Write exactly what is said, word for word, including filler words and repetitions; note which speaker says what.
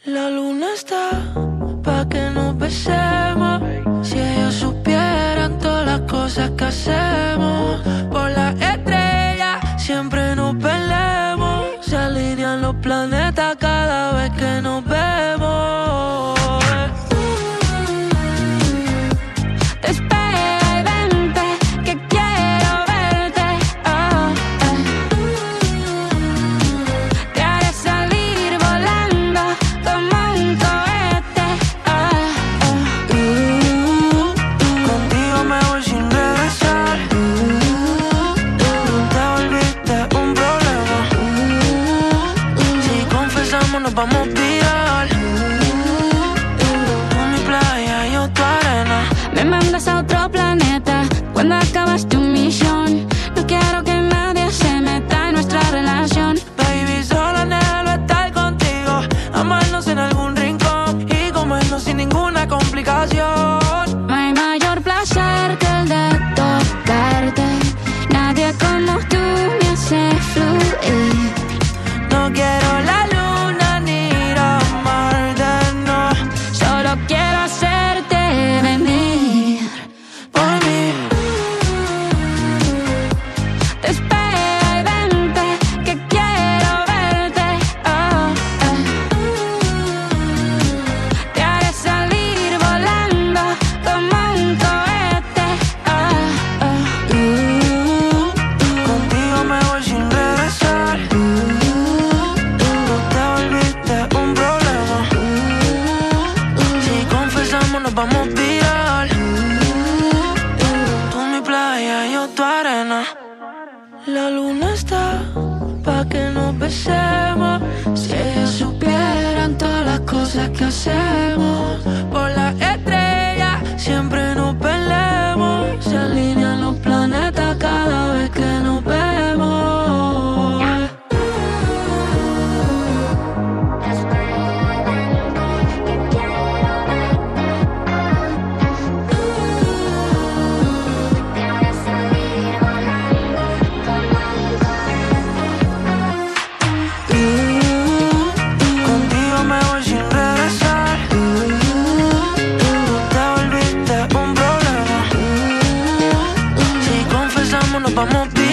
Speaker 1: La luna está pa' que nos besemos. Si ellos supieran todas las cosas que hacemos. Por las estrellas siempre nos peleamos. Se alinean los planetas cada vez que nos vemos.
Speaker 2: Te espero y vente, que quiero verte. Oh, oh. Te haré salir volando como un cohete. Oh, oh.
Speaker 1: Uh, contigo me voy sin regresar. Uh, no te volviste un problema. Uh, si confesamos nos vamos viral. Tú mi playa, yo tu arena.
Speaker 2: Me mandas a otro planeta cuando acabas tu misión. No quiero que nadie se meta en nuestra relación.
Speaker 1: Baby, solo anhelo estar contigo, amarnos en algún rincón y comernos sin ninguna complicación.
Speaker 2: No hay mayor placer que el de tocarte. Nadie como tú me hace fluir.
Speaker 1: No quiero la luna ni la Marte, no.
Speaker 2: Solo quiero hacerte venir
Speaker 1: Por mí,
Speaker 2: Te espero y vente, que quiero verte. Oh, oh. Te haré salir volando como un cohete. Oh, oh.
Speaker 1: uh, contigo me voy sin regresar. Uh, no te volviste un problema. Uh, si confesamos nos vamos viral. Tú mi playa, yo tu arena. La luna está pa' que nos besemos. Si ellos supieran todas las cosas que hacemos. Por las estrellas siempre nos peleamos. Se alinean los planetas cada vez que nos vemos. Contigo me voy sin regresar. No te volviste un problema. Si confesamos nos vamos bien.